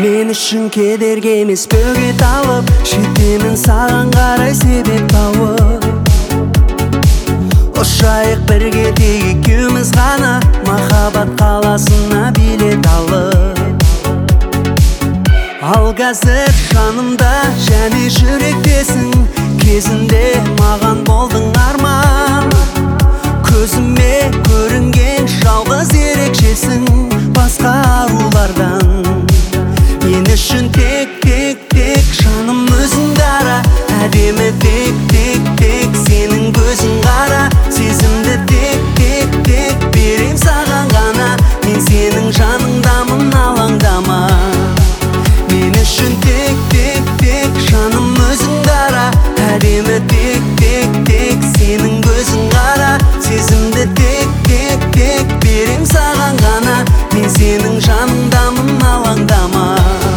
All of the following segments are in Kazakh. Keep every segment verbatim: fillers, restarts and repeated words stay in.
мен үшін кедергі емес бөгет алып, жетемін саған қарай себеп тауып. Ұшайық бірге тек екеуміз ғана, махаббат қаласына билет алып. Ал қазір жанымда және жүректесің, кезінде маған болдың арман. Көзіме көрінген жалғыз ерекшесің, басқа арулардан. Мен үшін тек, тек, тек жаным өзің дара, әдемі тек, тек, тек сенің көзің қара. Сезімді тек, тек, тек берем саған ғана, мен сенің жаныңдамын, алаңдама. Мен үшін тек, тек, тек жаным өзің дара, әдемі тек, тек, тек сенің көзің қара. Сезімді тек, тек, тек берем саған ғана, мен сенің жаныңдамын, алаңдама.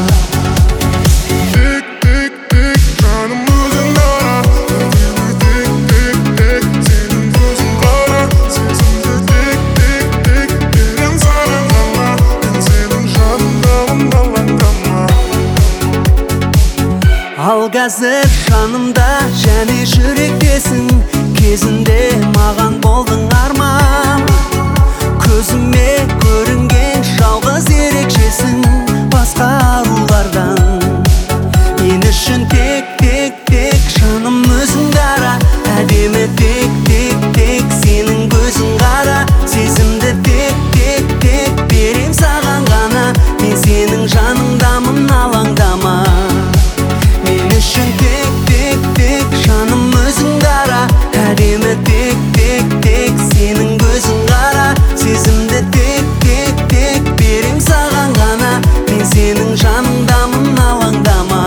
Ал қазір жанымда және жүректесің, кезінде маған болдың арман. Көзіме көрінген жалғыз ерекшесің, басқа арулардан. Мен үшін тек, тек, тек жаным өзің дара, әдемі тек, тек, тек сенің көзің қара. Сезімді тек, тек, тек берем саған ғана, мен сенің жаныңдамын, алаңдама. Мен үшін тек, тек, тек жаным өзің дара, әдемі тек, тек, тек сенің көзің қара. Сезімді тек, тек, тек берем саған ғана, мен сенің жаныңдамын, алаңдама.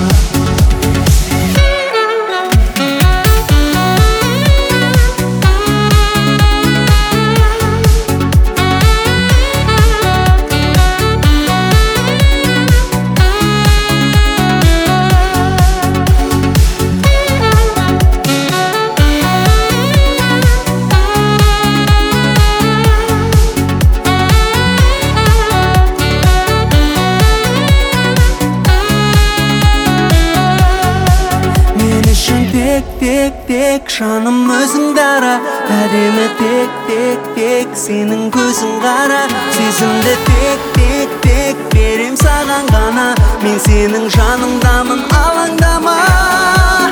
Тек, тек, тек жаным өзің дара, әдемі тек, тек, тек сенің көзің қара. Сезімді тек, тек, тек берем саған ғана, мен сенің жаныңдамын, алаңдама.